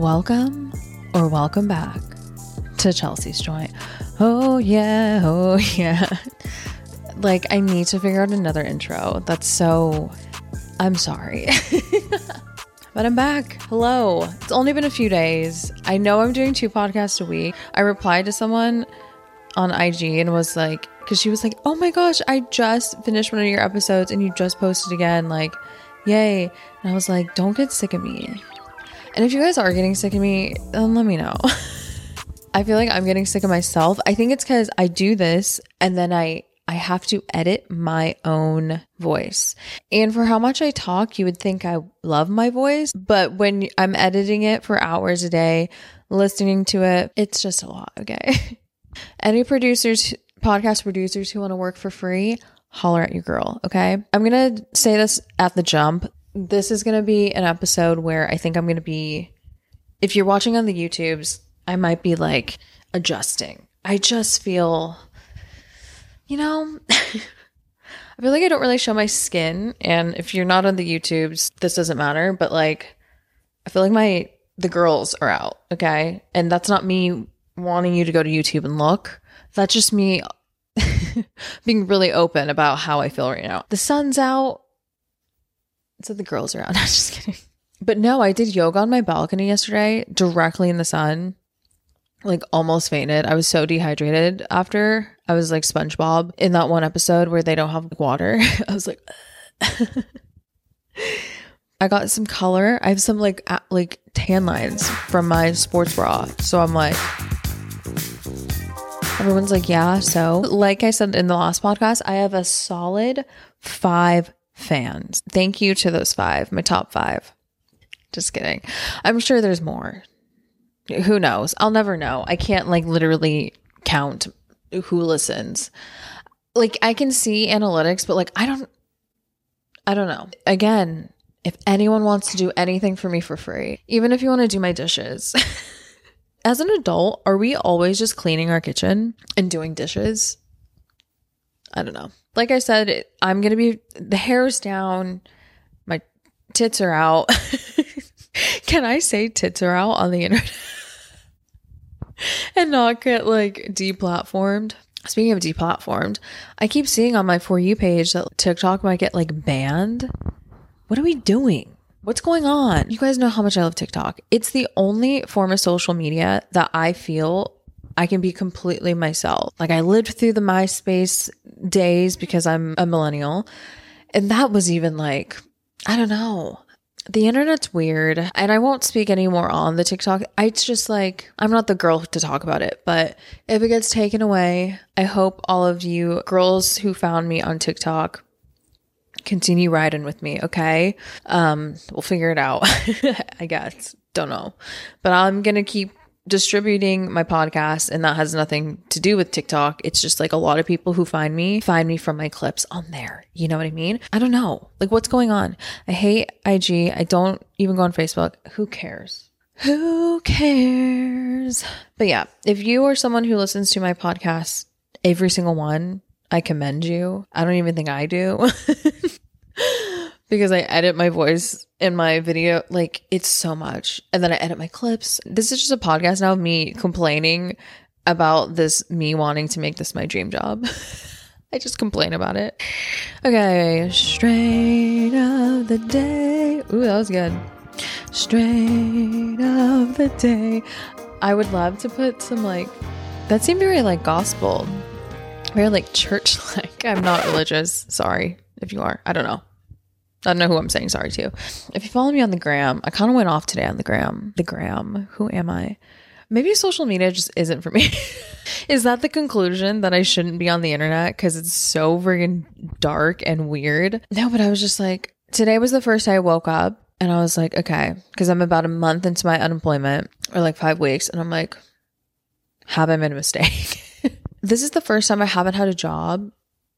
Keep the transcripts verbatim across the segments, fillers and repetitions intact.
Welcome or welcome back to Chelsea's Joint. Oh yeah, oh yeah. Like, I need to figure out another intro. That's so... I'm sorry. But I'm back. Hello. It's only been a few days. I know I'm doing two podcasts a week. I replied to someone on I G and was like, because she was like, oh my gosh, I just finished one of your episodes and you just posted again. Like, yay. And I was like, don't get sick of me. And if you guys are getting sick of me, then let me know. I feel like I'm getting sick of myself. I think it's because I do this and then I, I have to edit my own voice. And for how much I talk, you would think I love my voice. But when I'm editing it for hours a day, listening to it, it's just a lot, okay? Any producers, podcast producers who want to work for free, holler at your girl, okay? I'm going to say this at the jump. This is going to be an episode where I think I'm going to be, if you're watching on the YouTubes, I might be like adjusting. I just feel, you know, I feel like I don't really show my skin. And if you're not on the YouTubes, this doesn't matter. But like, I feel like my, the girls are out, okay? And that's not me wanting you to go to YouTube and look. That's just me being really open about how I feel right now. The sun's out. So the girls are out. I'm just kidding. But no, I did yoga on my balcony yesterday, directly in the sun. Like almost fainted. I was so dehydrated after. I was like SpongeBob in that one episode where they don't have water. I was like, I got some color. I have some like a- like tan lines from my sports bra. So I'm like, everyone's like, yeah. So like I said in the last podcast, I have a solid five fans. Thank you to those five, my top five. Just kidding. I'm sure there's more. Who knows? I'll never know. I can't like literally count who listens. Like I can see analytics, but like I don't I don't know. Again, if anyone wants to do anything for me for free, even if you want to do my dishes. As an adult, are we always just cleaning our kitchen and doing dishes? I don't know. Like I said, I'm going to be, the hair's down. My tits are out. Can I say tits are out on the internet? And not get like deplatformed? Speaking of deplatformed, I keep seeing on my For You page that TikTok might get like banned. What are we doing? What's going on? You guys know how much I love TikTok. It's the only form of social media that I feel I can be completely myself. Like I lived through the MySpace days because I'm a millennial. And that was even like, I don't know. The internet's weird. And I won't speak anymore on the TikTok. I, it's just like, I'm not the girl to talk about it. But if it gets taken away, I hope all of you girls who found me on TikTok continue riding with me, okay? Um, we'll figure it out, I guess. Don't know. But I'm going to keep distributing my podcast, and that has nothing to do with TikTok. It's just like a lot of people who find me find me from my clips on there. You know what I mean? I don't know. Like what's going on? I hate I G. I don't even go on Facebook. Who cares? Who cares? But yeah, if you are someone who listens to my podcast, every single one, I commend you. I don't even think I do. Because I edit my voice in my video, like it's so much. And then I edit my clips. This is just a podcast now of me complaining about this, me wanting to make this my dream job. I just complain about it. Okay, strain of the day. Ooh, that was good. Strain of the day. I would love to put some like, that seemed very like gospel. Very like church-like. I'm not religious. Sorry if you are. I don't know. I don't know who I'm saying sorry to. If you follow me on the gram, I kind of went off today on the gram. The gram. Who am I? Maybe social media just isn't for me. Is that the conclusion, that I shouldn't be on the internet because it's so friggin' dark and weird? No, but I was just like, today was the first day I woke up and I was like, okay, because I'm about a month into my unemployment, or like five weeks. And I'm like, have I made a mistake? This is the first time I haven't had a job.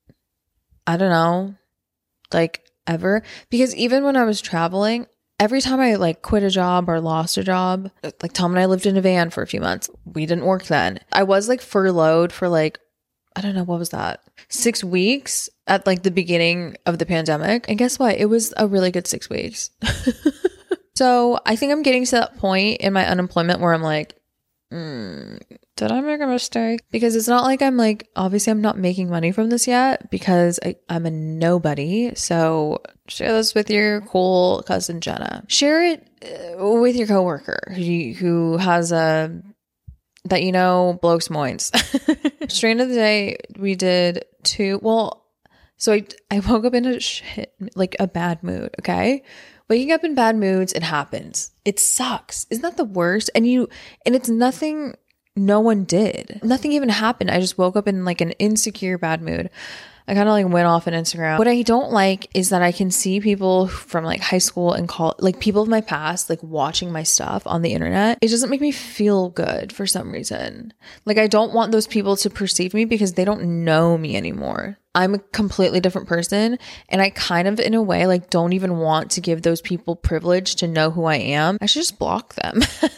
I don't know. Like, ever. Because even when I was traveling, every time I like quit a job or lost a job, like Tom and I lived in a van for a few months. We didn't work then. I was like furloughed for like, I don't know, what was that? Six weeks at like the beginning of the pandemic. And guess what? It was a really good six weeks. So I think I'm getting to that point in my unemployment where I'm like, mm, did I make a mistake? Because it's not like I'm like, obviously I'm not making money from this yet because I, I'm a nobody. So share this with your cool cousin Jenna. Share it uh, with your coworker who, who has a, that you know, blows moins. Strain of the day, we did two, well, so I, I woke up in a shit, like a bad mood, okay? Waking up in bad moods, it happens. It sucks. Isn't that the worst? And you, and it's nothing no one did. Nothing even happened. I just woke up in like an insecure bad mood. I kind of like went off on Instagram. What I don't like is that I can see people from like high school and college, like people of my past, like watching my stuff on the internet. It doesn't make me feel good for some reason. Like I don't want those people to perceive me because they don't know me anymore. I'm a completely different person. And I kind of, in a way, like don't even want to give those people privilege to know who I am. I should just block them.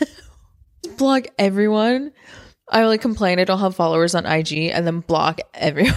Block everyone. I like complain I don't have followers on I G and then block everyone.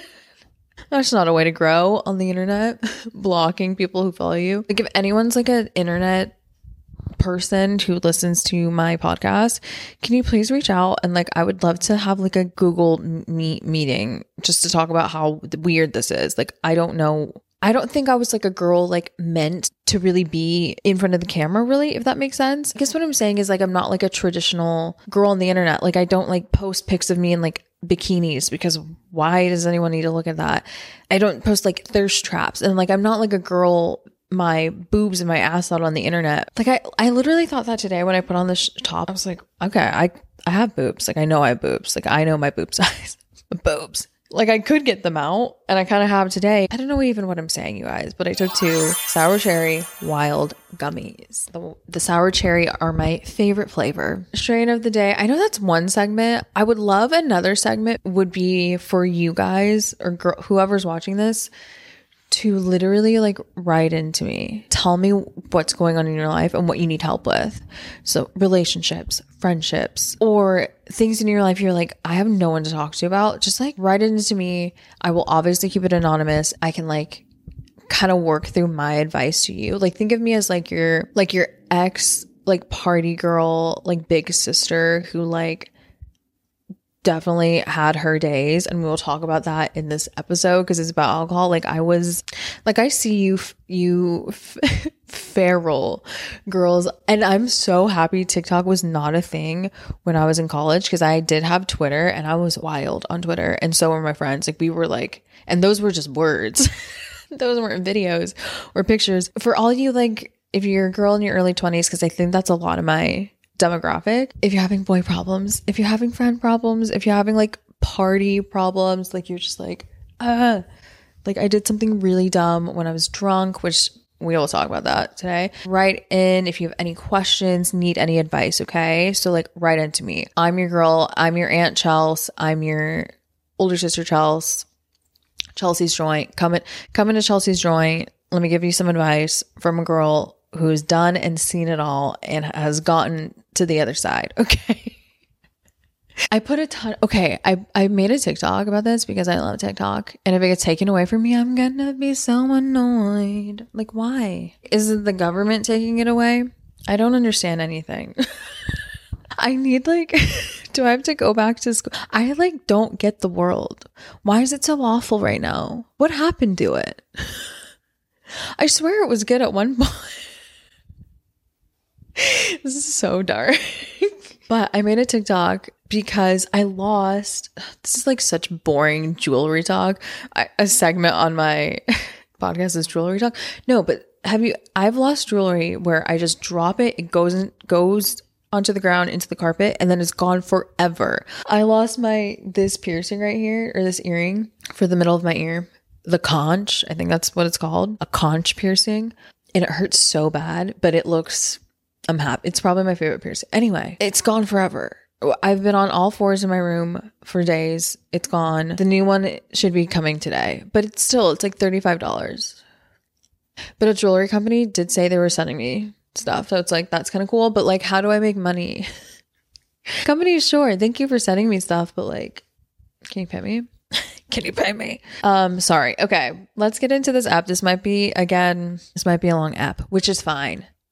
That's not a way to grow on the internet. Blocking people who follow you. Like if anyone's like an internet person who listens to my podcast, can you please reach out? And like I would love to have like a Google Meet meeting just to talk about how weird this is. Like I don't know. I don't think I was like a girl like meant to really be in front of the camera, really, if that makes sense. I guess what I'm saying is like I'm not like a traditional girl on the internet. Like I don't like post pics of me in like bikinis because why does anyone need to look at that? I don't post like thirst traps and like I'm not like a girl, my boobs and my ass out on the internet. Like I, I literally thought that today when I put on this top. I was like, okay, I, I have boobs. Like I know I have boobs. Like I know my boob size. Boobs. Like I could get them out and I kind of have today. I don't know even what I'm saying, you guys, but I took two sour cherry wild gummies. The, the sour cherry are my favorite flavor. Strain of the day. I know that's one segment. I would love another segment would be for you guys or girl, whoever's watching this to literally like write into me. Tell me what's going on in your life and what you need help with. So relationships, friendships, or things in your life you're like, I have no one to talk to about. Just like write it into me. I will obviously keep it anonymous. I can like kind of work through my advice to you. Like think of me as like your, like your ex, like party girl, like big sister who like definitely had her days, and we will talk about that in this episode because it's about alcohol. Like I was like I see you you f- feral girls, and I'm so happy TikTok was not a thing when I was in college because I did have Twitter and I was wild on Twitter, and so were my friends. Like we were like, and those were just words. Those weren't videos or pictures. For all you like, if you're a girl in your early twenties, because I think that's a lot of my demographic, if you're having boy problems, if you're having friend problems, if you're having like party problems, like you're just like uh like I did something really dumb when I was drunk, which we will talk about that today. Write in if you have any questions, need any advice, okay? So like write into me. I'm your girl. I'm your Aunt Chels. I'm your older sister Chels. Chelsea's Joint. Come in, come into Chelsea's Joint. Let me give you some advice from a girl who's done and seen it all and has gotten to the other side. Okay. I put a ton. Okay. I, I made a TikTok about this because I love TikTok. And if it gets taken away from me, I'm going to be so annoyed. Like, why? Is it the government taking it away? I don't understand anything. I need like, do I have to go back to school? I like don't get the world. Why is it so awful right now? What happened to it? I swear it was good at one point. This is so dark. But I made a TikTok because I lost, this is like such boring jewelry talk. I, a segment on my podcast is jewelry talk. No, but have you, I've lost jewelry where I just drop it, it goes in, goes onto the ground, into the carpet, and then it's gone forever. I lost my, this piercing right here, or this earring for the middle of my ear. The conch, I think that's what it's called. A conch piercing. And it hurts so bad, but it looks, I'm happy. It's probably my favorite piercing. Anyway, it's gone forever. I've been on all fours in my room for days. It's gone. The new one should be coming today, but it's still, it's like thirty-five dollars. But a jewelry company did say they were sending me stuff. So it's like, that's kind of cool. But like, how do I make money? Company, sure. Thank you for sending me stuff. But like, can you pay me? Can you pay me? Um, sorry. Okay. Let's get into this app. This might be, again, this might be a long app, which is fine.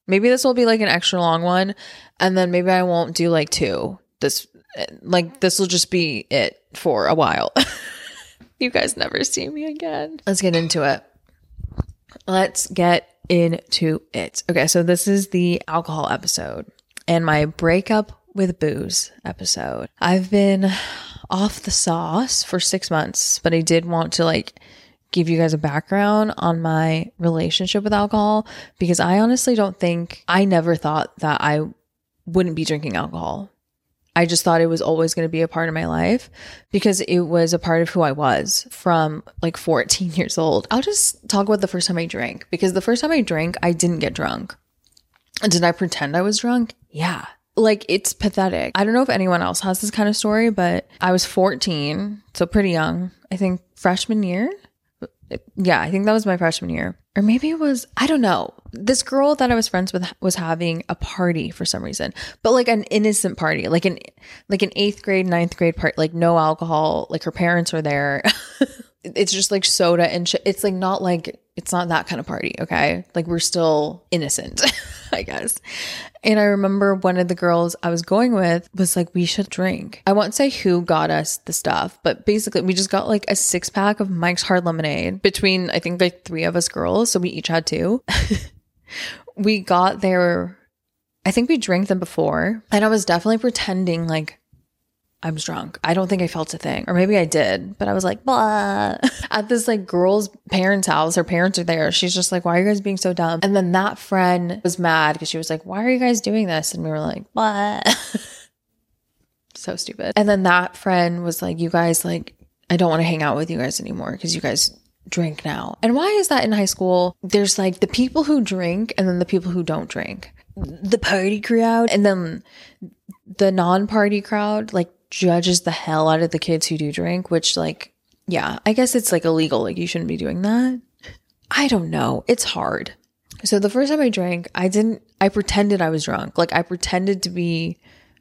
Maybe this will be like an extra long one. And then maybe I won't do like two. This, like, this will just be it for a while. You guys never see me again. Let's get into it. Let's get into it. Okay, so this is the alcohol episode and my breakup with booze episode. I've been off the sauce for six months, but I did want to like give you guys a background on my relationship with alcohol because I honestly don't think, I never thought that I wouldn't be drinking alcohol. I just thought it was always going to be a part of my life because it was a part of who I was from like fourteen years old. I'll just talk about the first time I drank because the first time I drank, I didn't get drunk. Did I pretend I was drunk? Yeah. Like, it's pathetic. I don't know if anyone else has this kind of story, but I was fourteen, so pretty young. I think freshman year. Yeah, I think that was my freshman year. Or maybe it was, I don't know. This girl that I was friends with was having a party for some reason, but like an innocent party, like an like an eighth grade, ninth grade party, like no alcohol, like her parents were there. It's just like soda and shit. It's like not like, it's not that kind of party, okay? Like we're still innocent, I guess. And I remember one of the girls I was going with was like, we should drink. I won't say who got us the stuff, but basically we just got like a six pack of Mike's Hard Lemonade between, I think, like three of us girls. So we each had two. We got there, I think we drank them before. And I was definitely pretending like I was drunk. I don't think I felt a thing. Or maybe I did, but I was like, blah. At this like girl's parents' house, her parents are there. She's just like, why are you guys being so dumb? And then that friend was mad because she was like, why are you guys doing this? And we were like, blah. So stupid. And then that friend was like, you guys, like, I don't want to hang out with you guys anymore because you guys drink now. And why is that in high school? There's like the people who drink and then the people who don't drink. The party crowd and then the non-party crowd, like, judges the hell out of the kids who do drink, which like, yeah, I guess it's like illegal. Like you shouldn't be doing that. I don't know. It's hard. So the first time I drank, I didn't, I pretended I was drunk. Like I pretended to be,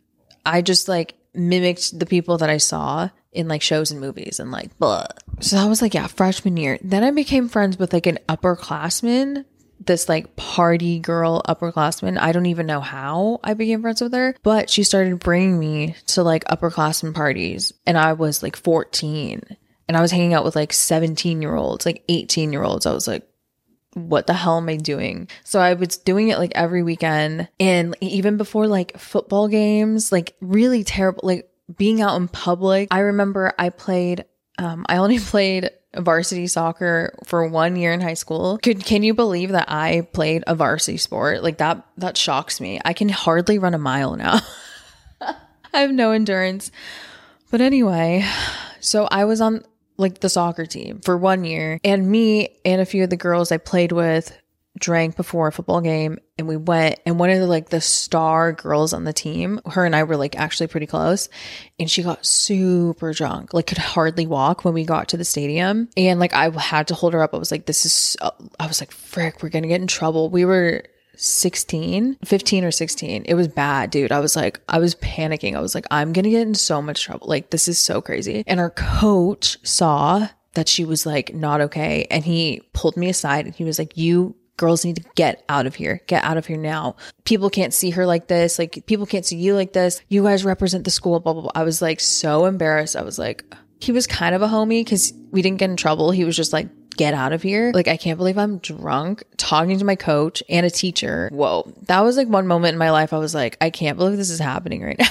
I just like mimicked the people that I saw in like shows and movies and like, blah. So that was like, yeah, freshman year. Then I became friends with like an upperclassman, this like party girl upperclassman. I don't even know how I became friends with her, but she started bringing me to like upperclassmen parties. And I was like fourteen and I was hanging out with like seventeen year olds, like eighteen year olds. I was like, what the hell am I doing? So I was doing it like every weekend and even before like football games, like really terrible, like being out in public. I remember I played, um, I only played varsity soccer for one year in high school. Could can you believe that I played a varsity sport? Like that that shocks me. I can hardly run a mile now. I have no endurance. But anyway, so I was on like the soccer team for one year and me and a few of the girls I played with drank before a football game and we went and one of the like the star girls on the team, her and I were like actually pretty close and she got super drunk, like could hardly walk when we got to the stadium and like I had to hold her up. I was like, this is so, I was like, frick, we're gonna get in trouble. We were sixteen, fifteen or sixteen. It was bad, dude. I was like, I was panicking. I was like, I'm gonna get in so much trouble. Like this is so crazy. And our coach saw that she was like not okay and he pulled me aside and he was like, you girls need to get out of here. Get out of here now. People can't see her like this. Like people can't see you like this. You guys represent the school, blah, blah, blah. I was like so embarrassed. I was like, he was kind of a homie because we didn't get in trouble. He was just like, get out of here. Like, I can't believe I'm drunk talking to my coach and a teacher. Whoa. That was like one moment in my life. I was like, I can't believe this is happening right now.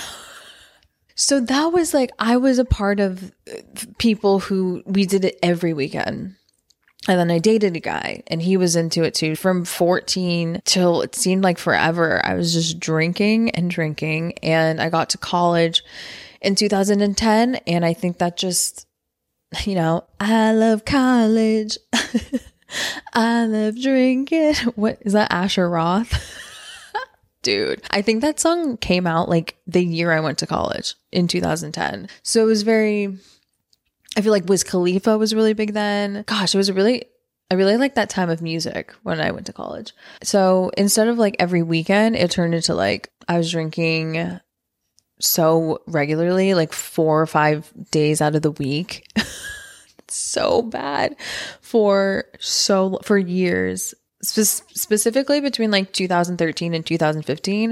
So that was like, I was a part of people who we did it every weekend. And then I dated a guy and he was into it too. From fourteen till it seemed like forever, I was just drinking and drinking. And I got to college in two thousand ten. And I think that just, you know, I love college. I love drinking. What is that? Asher Roth? Dude, I think that song came out like the year I went to college in two thousand ten. So it was very... I feel like Wiz Khalifa was really big then. Gosh, it was really, I really liked that time of music when I went to college. So instead of like every weekend, it turned into like I was drinking so regularly, like four or five days out of the week. It's so bad for so, for years. Spe- specifically between like two thousand thirteen and two thousand fifteen,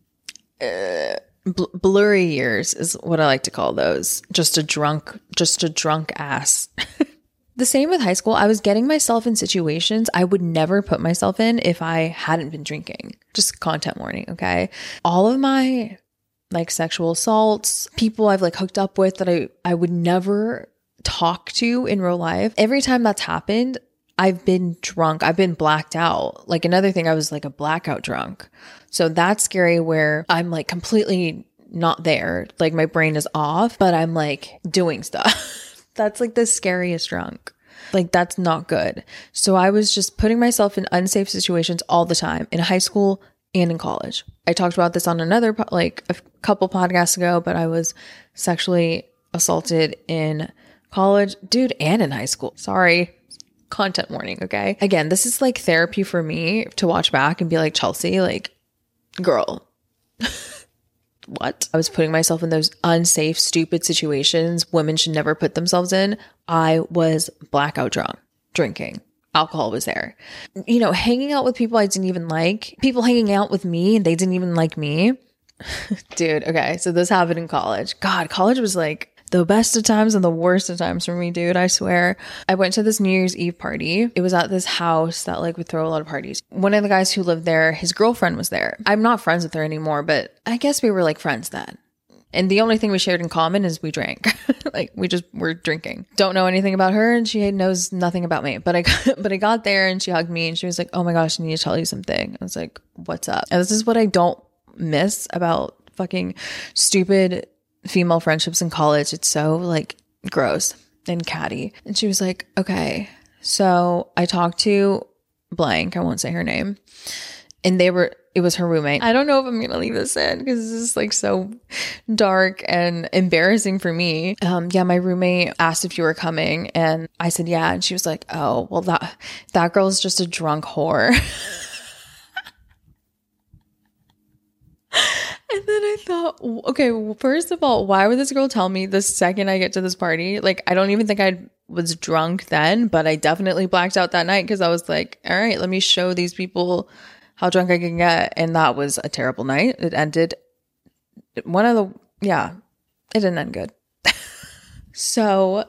uh, bl- blurry years is what I like to call those. Just a drunk, just a drunk ass. The same with high school. I was getting myself in situations I would never put myself in if I hadn't been drinking. Just content warning, okay? All of my like sexual assaults, people I've like hooked up with that I, I would never talk to in real life. Every time that's happened, I've been drunk. I've been blacked out. Like another thing, I was like a blackout drunk. So that's scary where I'm like completely not there. Like my brain is off, but I'm like doing stuff. That's like the scariest drunk. Like that's not good. So I was just putting myself in unsafe situations all the time in high school and in college. I talked about this on another, like a couple podcasts ago, but I was sexually assaulted in college, dude, and in high school. Sorry. Content warning, okay? Again, this is like therapy for me to watch back and be like, Chelsea, like, girl, what? I was putting myself in those unsafe, stupid situations women should never put themselves in. I was blackout drunk, drinking. Alcohol was there. You know, hanging out with people I didn't even like. People hanging out with me and they didn't even like me. Dude, okay, so this happened in college. God, college was like the best of times and the worst of times for me, dude. I swear. I went to this New Year's Eve party. It was at this house that like would throw a lot of parties. One of the guys who lived there, his girlfriend was there. I'm not friends with her anymore, but I guess we were like friends then. And the only thing we shared in common is we drank. Like we just were drinking. Don't know anything about her and she knows nothing about me. But I got, but I got there and she hugged me and she was like, "Oh my gosh, I need to tell you something." I was like, "What's up?" And this is what I don't miss about fucking stupid female friendships in college. It's so like gross and catty. And she was like, "Okay, so I talked to blank, I won't say her name, and they were, it was her roommate." I don't know if I'm gonna leave this in because this is like so dark and embarrassing for me. Um, yeah, my roommate asked if you were coming and I said yeah, and she was like, "Oh, well that that girl's just a drunk whore." And then I thought, okay, well, first of all, why would this girl tell me the second I get to this party? Like, I don't even think I was drunk then, but I definitely blacked out that night because I was like, all right, let me show these people how drunk I can get. And that was a terrible night. It ended one of the, yeah, it didn't end good. So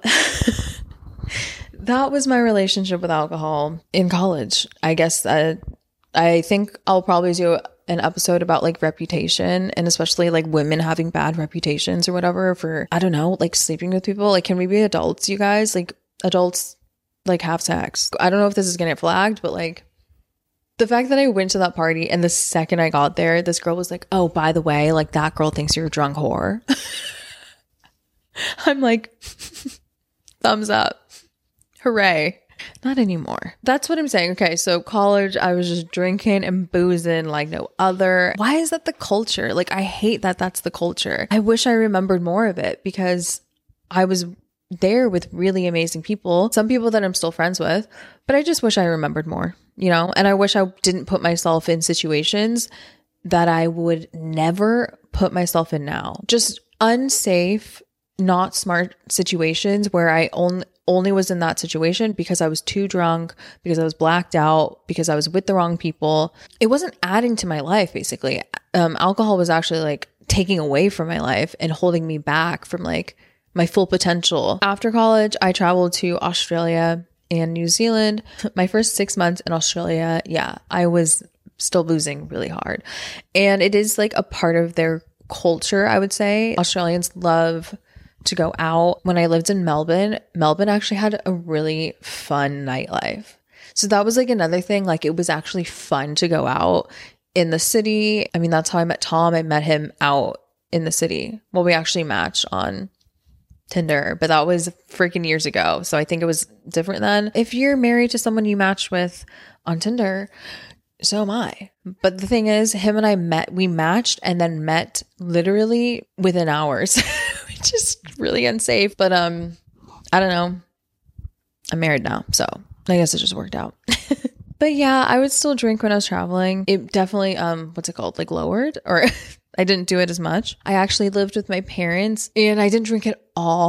that was my relationship with alcohol in college. I guess that I think I'll probably do an episode about like reputation and especially like women having bad reputations or whatever for, I don't know, like sleeping with people. Like, can we be adults, you guys? Like adults like have sex. I don't know if this is gonna get flagged, but like the fact that I went to that party and the second I got there, this girl was like, "Oh, by the way, like that girl thinks you're a drunk whore." I'm like, thumbs up. Hooray. Not anymore. That's what I'm saying. Okay, so college, I was just drinking and boozing like no other. Why is that the culture? Like, I hate that that's the culture. I wish I remembered more of it because I was there with really amazing people, some people that I'm still friends with, but I just wish I remembered more, you know? And I wish I didn't put myself in situations that I would never put myself in now. Just unsafe, not smart situations where I only only was in that situation because I was too drunk, because I was blacked out, because I was with the wrong people. It wasn't adding to my life, basically. Um, alcohol was actually like taking away from my life and holding me back from like my full potential. After college, I traveled to Australia and New Zealand. My first six months in Australia, yeah, I was still boozing really hard. And it is like a part of their culture, I would say. Australians love to go out. When I lived in Melbourne, Melbourne actually had a really fun nightlife. So that was like another thing. Like it was actually fun to go out in the city. I mean, that's how I met Tom. I met him out in the city. Well, we actually matched on Tinder, but that was freaking years ago. So I think it was different then. If you're married to someone you matched with on Tinder, so am I. But the thing is, him and I met, we matched and then met literally within hours. Just really unsafe, but um I don't know, I'm married now, so I guess it just worked out. But yeah, I would still drink when I was traveling. It definitely um what's it called, like lowered, or I didn't do it as much. I actually lived with my parents and I didn't drink at all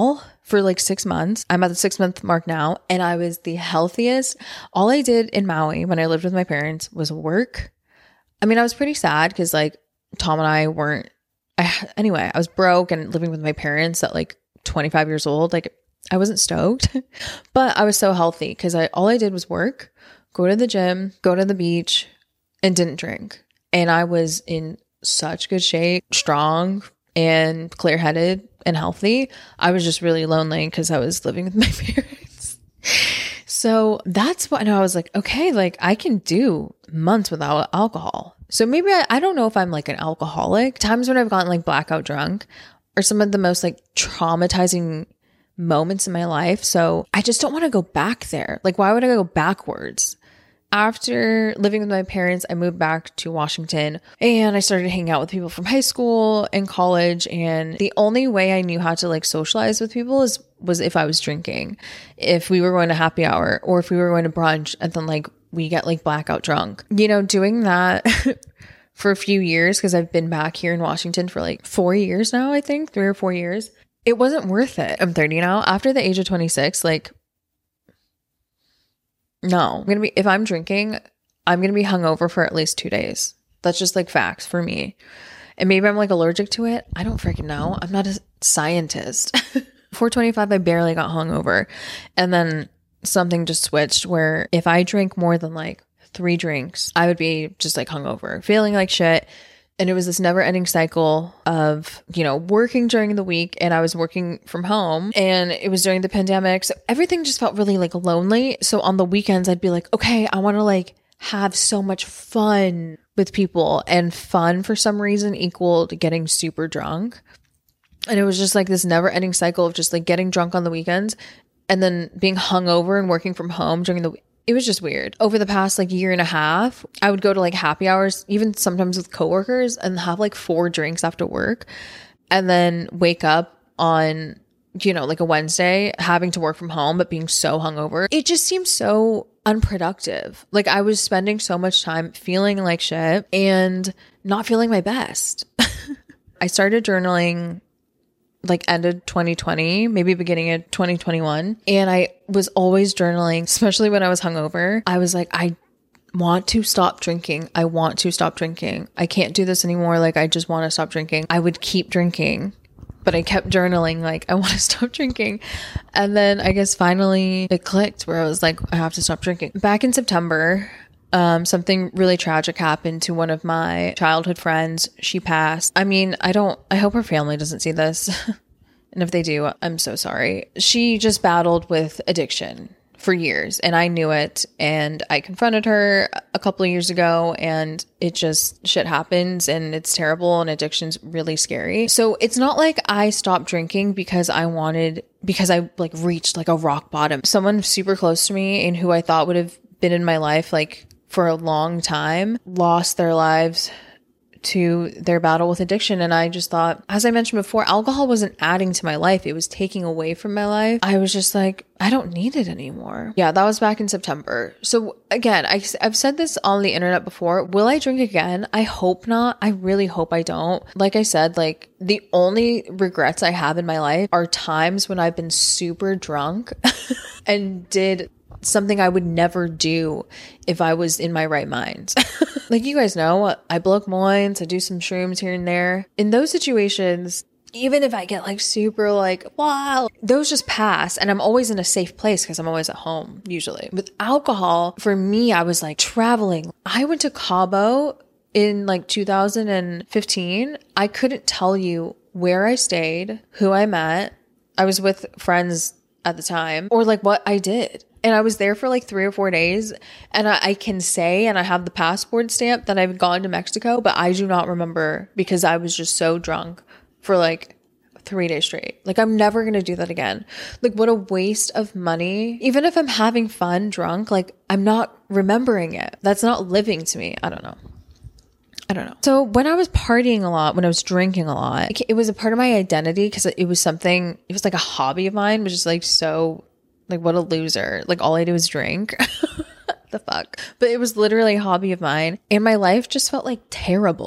for like six months. I'm at the six month mark now, and I was the healthiest. All I did in Maui when I lived with my parents was work. I mean, I was pretty sad because like Tom and I weren't, I, anyway, I was broke and living with my parents at like twenty-five years old. Like I wasn't stoked, but I was so healthy because I, all I did was work, go to the gym, go to the beach, and didn't drink. And I was in such good shape, strong and clear headed and healthy. I was just really lonely because I was living with my parents. So that's what I was like, okay, like I can do months without alcohol. So maybe I, I don't know if I'm like an alcoholic. Times when I've gotten like blackout drunk are some of the most like traumatizing moments in my life. So I just don't want to go back there. Like, why would I go backwards? After living with my parents, I moved back to Washington and I started hanging out with people from high school and college. And the only way I knew how to like socialize with people is was if I was drinking, if we were going to happy hour or if we were going to brunch and then like we get like blackout drunk, you know, doing that for a few years because I've been back here in Washington for like four years now, I think three or four years. It wasn't worth it. I'm thirty now. After the age of twenty-six, like, no, I'm going to be, if I'm drinking, I'm going to be hungover for at least two days. That's just like facts for me. And maybe I'm like allergic to it. I don't freaking know. I'm not a scientist. four twenty-five, I barely got hungover. And then something just switched where if I drink more than like three drinks, I would be just like hungover, feeling like shit. And it was this never ending cycle of, you know, working during the week, and I was working from home and it was during the pandemic. So everything just felt really like lonely. So on the weekends, I'd be like, okay, I want to like have so much fun with people, and fun for some reason equaled getting super drunk. And it was just like this never ending cycle of just like getting drunk on the weekends and then being hungover and working from home during the week. It was just weird. Over the past like year and a half, I would go to like happy hours, even sometimes with coworkers, and have like four drinks after work and then wake up on, you know, like a Wednesday having to work from home, but being so hungover. It just seems so unproductive. Like I was spending so much time feeling like shit and not feeling my best. I started journaling like ended twenty twenty, maybe beginning of twenty twenty-one. And I was always journaling, especially when I was hungover. I was like, I want to stop drinking. I want to stop drinking. I can't do this anymore. Like, I just want to stop drinking. I would keep drinking, but I kept journaling, like, I want to stop drinking. And then I guess finally it clicked where I was like, I have to stop drinking. Back in September, Um, something really tragic happened to one of my childhood friends. She passed. I mean, I don't, I hope her family doesn't see this. And if they do, I'm so sorry. She just battled with addiction for years and I knew it. And I confronted her a couple of years ago, and it just, shit happens and it's terrible, and addiction's really scary. So it's not like I stopped drinking because I wanted, because I like reached like a rock bottom. Someone super close to me and who I thought would have been in my life like for a long time lost their lives to their battle with addiction. And I just thought, as I mentioned before, alcohol wasn't adding to my life. It was taking away from my life. I was just like, I don't need it anymore. Yeah, that was back in September. So again, I, I've said this on the internet before. Will I drink again? I hope not. I really hope I don't. Like I said, like the only regrets I have in my life are times when I've been super drunk and did something I would never do if I was in my right mind. Like you guys know, I blow moins, I do some shrooms here and there. In those situations, even if I get like super like, wow, those just pass. And I'm always in a safe place because I'm always at home, usually. With alcohol, for me, I was like traveling. I went to Cabo in like two thousand fifteen. I couldn't tell you where I stayed, who I met. I was with friends at the time, or like what I did. And I was there for like three or four days. And I, I can say, and I have the passport stamp that I've gone to Mexico, but I do not remember because I was just so drunk for like three days straight. Like I'm never going to do that again. Like what a waste of money. Even if I'm having fun drunk, like I'm not remembering it. That's not living to me. I don't know. I don't know. So when I was partying a lot, when I was drinking a lot, it was a part of my identity because it was something, it was like a hobby of mine, which is like so... like what a loser. Like all I do is drink. The fuck. But it was literally a hobby of mine. And my life just felt like terrible.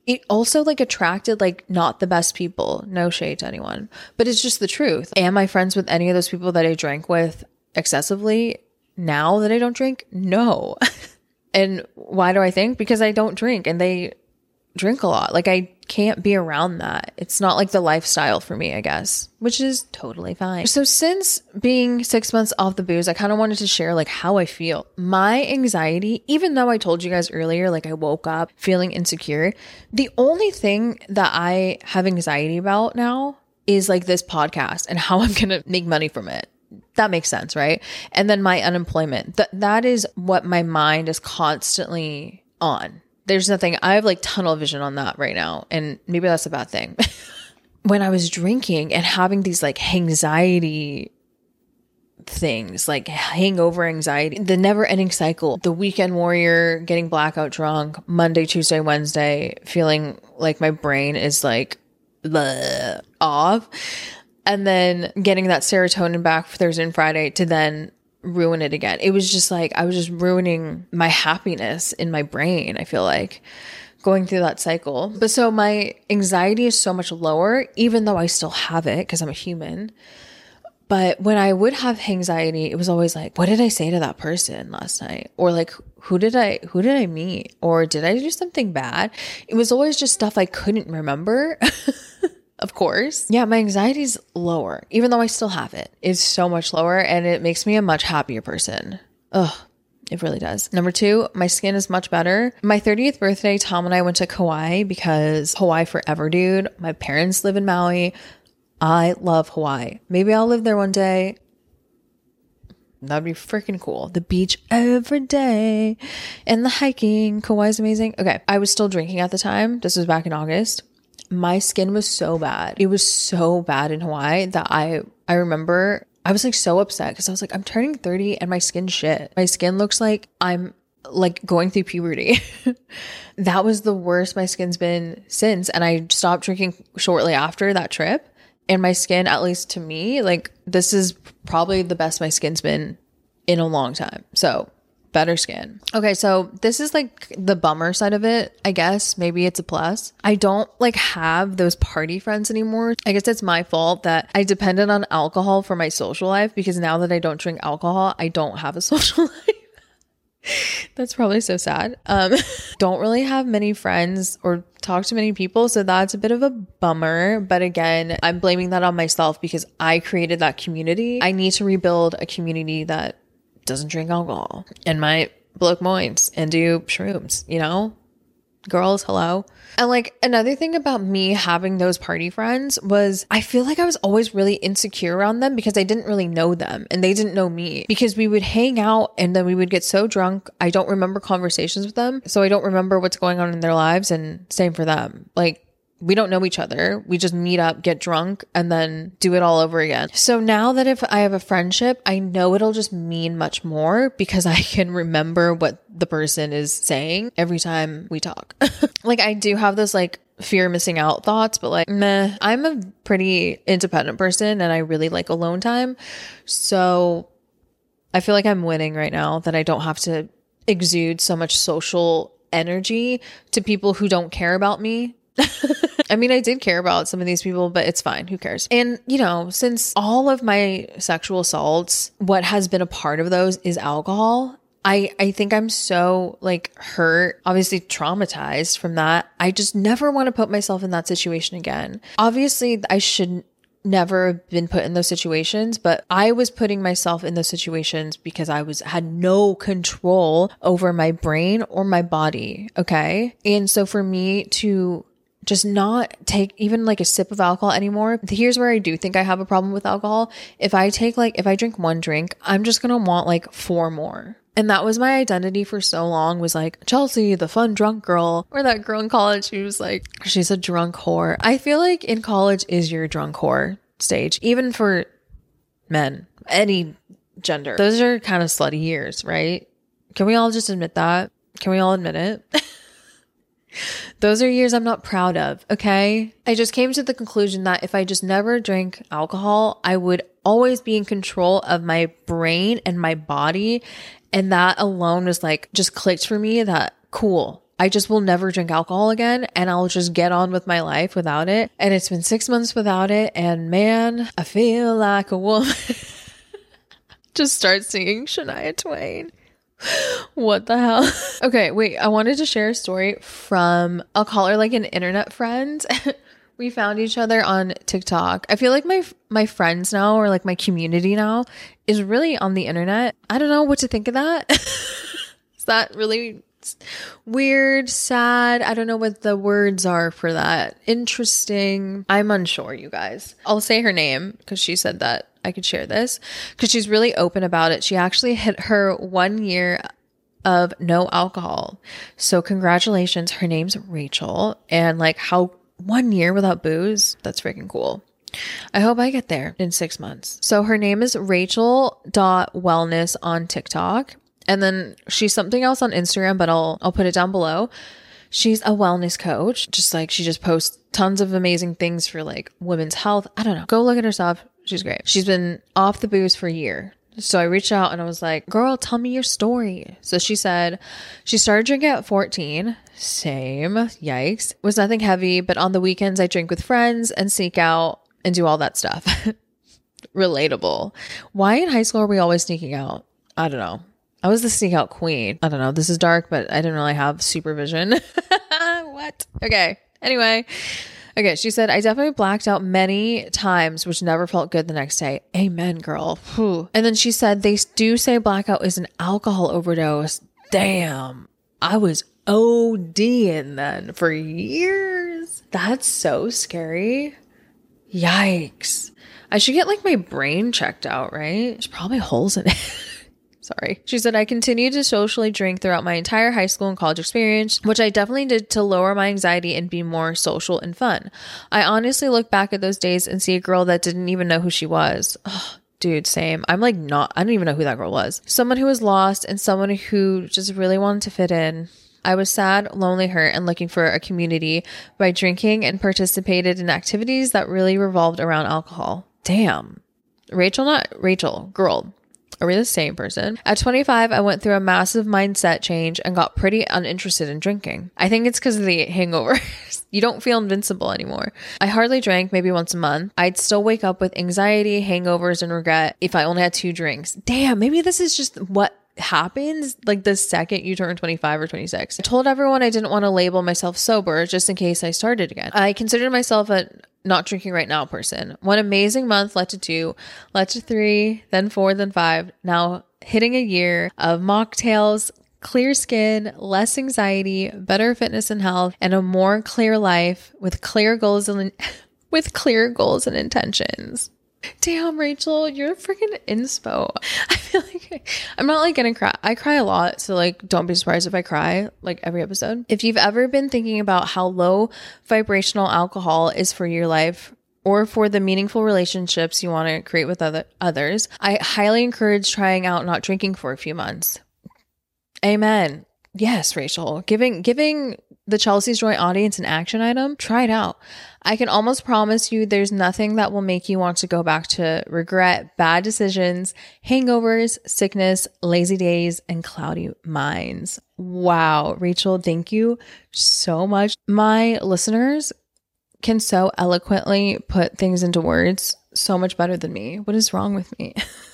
it also like attracted like not the best people. No shade to anyone, but it's just the truth. Am I friends with any of those people that I drank with excessively now that I don't drink? No. And why do I think? Because I don't drink and they drink a lot. Like I can't be around that. It's not like the lifestyle for me, I guess, which is totally fine. So since being six months off the booze, I kind of wanted to share like how I feel. My anxiety, even though I told you guys earlier, like I woke up feeling insecure, the only thing that I have anxiety about now is like this podcast and how I'm going to make money from it. That makes sense, right? And then my unemployment. Th- that is what my mind is constantly on. There's nothing, I have like tunnel vision on that right now. And maybe that's a bad thing. When I was drinking and having these like anxiety things, like hangover anxiety, the never ending cycle, the weekend warrior, getting blackout drunk, Monday, Tuesday, Wednesday, feeling like my brain is like bleh, off. And then getting that serotonin back for Thursday and Friday to then ruin it again. It was just like, I was just ruining my happiness in my brain, I feel like, going through that cycle. But so my anxiety is so much lower, even though I still have it because I'm a human. But when I would have anxiety, it was always like, what did I say to that person last night? Or like, who did I, who did I meet? Or did I do something bad? It was always just stuff I couldn't remember. Of course. Yeah, my anxiety is lower, even though I still have it. It's so much lower and it makes me a much happier person. Ugh, it really does. Number two, my skin is much better. My thirtieth birthday, Tom and I went to Kauai because Hawaii forever, dude. My parents live in Maui. I love Hawaii. Maybe I'll live there one day. That'd be freaking cool. The beach every day and the hiking. Kauai's amazing. Okay, I was still drinking at the time. This was back in August. My skin was so bad. It was so bad in Hawaii that I I remember I was like so upset because I was like, I'm turning thirty and my skin's shit. My skin looks like I'm like going through puberty. That was the worst my skin's been since. And I stopped drinking shortly after that trip. And my skin, at least to me, like this is probably the best my skin's been in a long time. So better skin. Okay, so this is like the bummer side of it, I guess. Maybe it's a plus. I don't like have those party friends anymore. I guess it's my fault that I depended on alcohol for my social life because now that I don't drink alcohol, I don't have a social life. That's probably so sad. Um, don't really have many friends or talk to many people. So that's a bit of a bummer. But again, I'm blaming that on myself because I created that community. I need to rebuild a community that doesn't drink alcohol and might blow moins and do shrooms, you know? Girls, hello. And like another thing about me having those party friends was I feel like I was always really insecure around them because I didn't really know them and they didn't know me because we would hang out and then we would get so drunk. I don't remember conversations with them. So I don't remember what's going on in their lives, and same for them. Like, we don't know each other. We just meet up, get drunk, and then do it all over again. So now that if I have a friendship, I know it'll just mean much more because I can remember what the person is saying every time we talk. Like I do have those like fear of missing out thoughts, but like, meh, I'm a pretty independent person and I really like alone time. So I feel like I'm winning right now that I don't have to exude so much social energy to people who don't care about me. I mean, I did care about some of these people, but it's fine. Who cares? And, you know, since all of my sexual assaults, what has been a part of those is alcohol. I, I think I'm so like hurt, obviously traumatized from that. I just never want to put myself in that situation again. Obviously, I should never have been put in those situations, but I was putting myself in those situations because I was had no control over my brain or my body. Okay. And so for me to just not take even like a sip of alcohol anymore. Here's where I do think I have a problem with alcohol. If I take like, if I drink one drink, I'm just going to want like four more. And that was my identity for so long, was like Chelsea, the fun drunk girl, or that girl in college who was like, she's a drunk whore. I feel like in college is your drunk whore stage, even for men, any gender. Those are kind of slutty years, right? Can we all just admit that? Can we all admit it? Those are years I'm not proud of, okay? I just came to the conclusion that if I just never drank alcohol, I would always be in control of my brain and my body. And that alone was like, just clicked for me that, cool, I just will never drink alcohol again and I'll just get on with my life without it. And it's been six months without it. And man, I feel like a woman. Just start singing Shania Twain. What the hell? Okay, wait, I wanted to share a story from, I'll call her like an internet friend. We found each other on TikTok. I feel like my my friends now, or like my community now, is really on the internet. I don't know what to think of that. Is that really weird, sad? I don't know what the words are for that. Interesting. I'm unsure, you guys. I'll say her name because she said that I could share this because she's really open about it. She actually hit her one year of no alcohol. So congratulations. Her name's Rachel. And like how one year without booze, that's freaking cool. I hope I get there in six months. So her name is Rachel dot wellness on TikTok. And then she's something else on Instagram, but I'll I'll put it down below. She's a wellness coach. Just like she just posts tons of amazing things for like women's health. I don't know. Go look at her stuff. She's great. She's been off the booze for a year. So I reached out and I was like, girl, tell me your story. So she said she started drinking at fourteen. Same. Yikes. Was nothing heavy, but on the weekends I drink with friends and sneak out and do all that stuff. Relatable. Why in high school are we always sneaking out? I don't know. I was the sneak out queen. I don't know. This is dark, but I didn't really have supervision. What? Okay. Anyway. Okay, she said, I definitely blacked out many times, which never felt good the next day. Amen, girl. Whew. And then she said, they do say blackout is an alcohol overdose. Damn. I was ODing then for years. That's so scary. Yikes. I should get like my brain checked out, right? There's probably holes in it. Sorry. She said, I continued to socially drink throughout my entire high school and college experience, which I definitely did to lower my anxiety and be more social and fun. I honestly look back at those days and see a girl that didn't even know who she was. Oh, dude, same. I'm like not, I don't even know who that girl was. Someone who was lost and someone who just really wanted to fit in. I was sad, lonely, hurt, and looking for a community by drinking and participated in activities that really revolved around alcohol. Damn. Rachel, not Rachel, girl. Are we the same person? At twenty-five, I went through a massive mindset change and got pretty uninterested in drinking. I think it's because of the hangover. You don't feel invincible anymore. I hardly drank, maybe once a month. I'd still wake up with anxiety, hangovers, and regret if I only had two drinks. Damn, maybe this is just what happens like the second you turn twenty-five or twenty-six. I told everyone I didn't want to label myself sober just in case I started again. I considered myself a not drinking right now person. One amazing month led to two, led to three, then four, then five. Now hitting a year of mocktails, clear skin, less anxiety, better fitness and health, and a more clear life with clear goals and with clear goals and intentions. Damn, Rachel, you're a freaking inspo. I feel like I'm not like gonna cry. I cry a lot, so like don't be surprised if I cry like every episode. If you've ever been thinking about how low vibrational alcohol is for your life or for the meaningful relationships you want to create with other others, I highly encourage trying out not drinking for a few months. Amen. Yes, Rachel. Giving giving the Chelsea's Joy audience an action item, try it out. I can almost promise you there's nothing that will make you want to go back to regret, bad decisions, hangovers, sickness, lazy days, and cloudy minds. Wow, Rachel, thank you so much. My listeners can so eloquently put things into words so much better than me. What is wrong with me?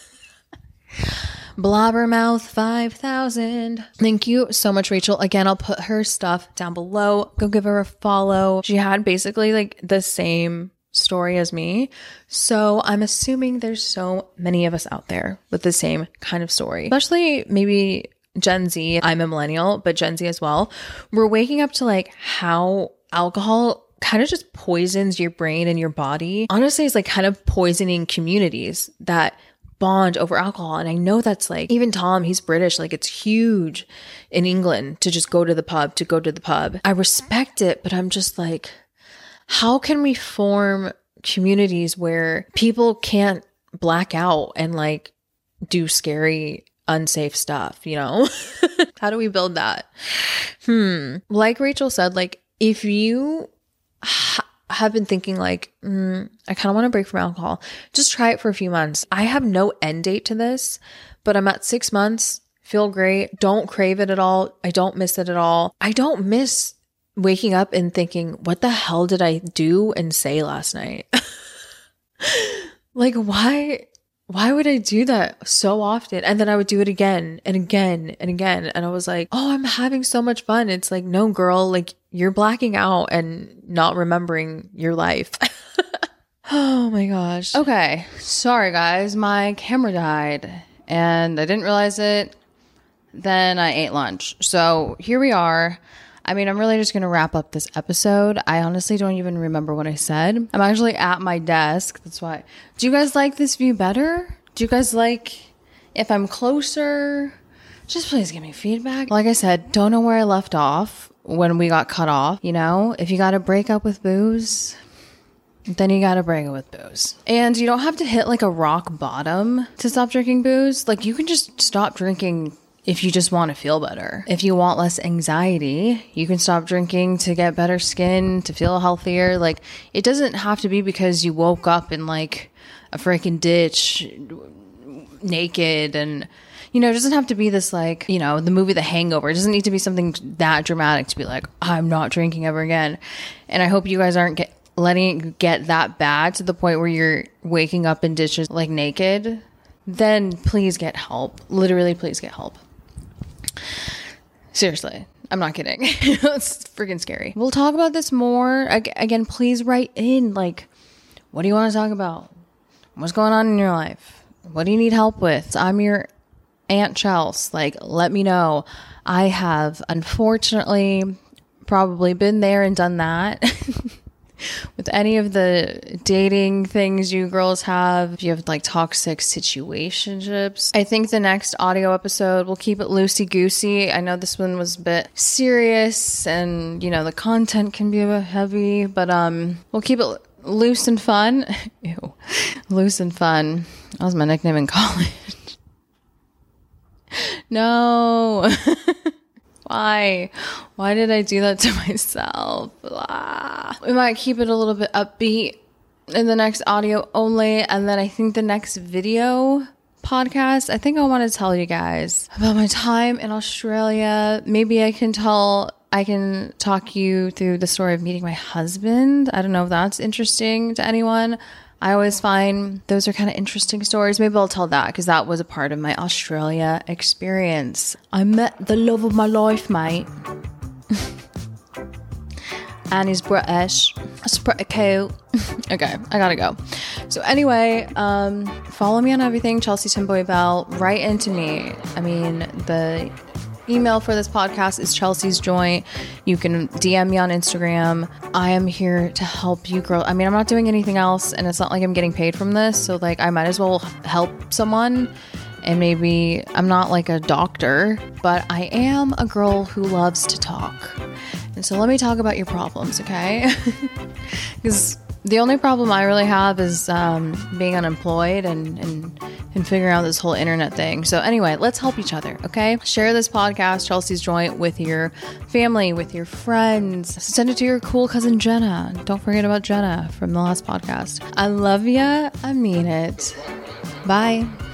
Blabbermouth five thousand. Thank you so much, Rachel. Again, I'll put her stuff down below. Go give her a follow. She had basically like the same story as me. So I'm assuming there's so many of us out there with the same kind of story, especially maybe Gen Z. I'm a millennial, but Gen Z as well. We're waking up to like how alcohol kind of just poisons your brain and your body. Honestly, it's like kind of poisoning communities that bond over alcohol. And I know that's like, even Tom, he's British, like it's huge in England to just go to the pub, to go to the pub. I respect it, but I'm just like, how can we form communities where people can't black out and like do scary, unsafe stuff, you know? How do we build that? Hmm. Like Rachel said, like if you ha- have been thinking like, mm, I kind of want to break from alcohol, just try it for a few months. I have no end date to this, but I'm at six months feel great, don't crave it at all. I don't miss it at all. I don't miss waking up and thinking, what the hell did I do and say last night? Like, why, why would I do that so often? And then I would do it again and again and again. And I was like, oh, I'm having so much fun. It's like, no, girl, like you're blacking out and not remembering your life. Oh my gosh. Okay. Sorry, guys. My camera died and I didn't realize it. Then I ate lunch. So here we are. I mean, I'm really just going to wrap up this episode. I honestly don't even remember what I said. I'm actually at my desk. That's why. Do you guys like this view better? Do you guys like if I'm closer? Just please give me feedback. Like I said, don't know where I left off when we got cut off. You know, if you got to break up with booze, then you got to break it with booze. And you don't have to hit like a rock bottom to stop drinking booze. Like you can just stop drinking if you just want to feel better. If you want less anxiety, you can stop drinking to get better skin, to feel healthier. Like, it doesn't have to be because you woke up in like a freaking ditch naked and, you know, it doesn't have to be this like, you know, the movie The Hangover. It doesn't need to be something that dramatic to be like, I'm not drinking ever again. And I hope you guys aren't get, letting it get that bad to the point where you're waking up in ditches like naked. Then please get help. Literally, please get help. Seriously, I'm not kidding. It's freaking scary. We'll talk about this more. Again, please write in, like, what do you want to talk about? What's going on in your life? What do you need help with? I'm your Aunt Chels. Like, let me know. I have, unfortunately, probably been there and done that. With any of the dating things you girls have, if you have like toxic situationships. I think the next audio episode, we'll keep it loosey-goosey. I know this one was a bit serious and, you know, the content can be a bit heavy, but um, we'll keep it loose and fun. Ew. Loose and fun. That was my nickname in college. No. Why? Why did I do that to myself? Blah. We might keep it a little bit upbeat in the next audio only. And then I think the next video podcast, I think I want to tell you guys about my time in Australia. Maybe I can tell, I can talk you through the story of meeting my husband. I don't know if that's interesting to anyone. I always find those are kind of interesting stories. Maybe I'll tell that because that was a part of my Australia experience. I met the love of my life, mate. And he's British. That's pretty cool. Okay, I gotta go. So anyway, um, follow me on everything, Chelsea Timboy Bell. Write into me. I mean, the email for this podcast is Chelsea's Joint. You can D M me on Instagram. I am here to help you grow. I mean, I'm not doing anything else and it's not like I'm getting paid from this. So like I might as well help someone. And maybe I'm not like a doctor, but I am a girl who loves to talk. And so let me talk about your problems, okay? Because the only problem I really have is um, being unemployed and, and and figuring out this whole internet thing. So anyway, let's help each other, okay? Share this podcast, Chelsea's Joint, with your family, with your friends. Send it to your cool cousin Jenna. Don't forget about Jenna from the last podcast. I love ya. I mean it. Bye.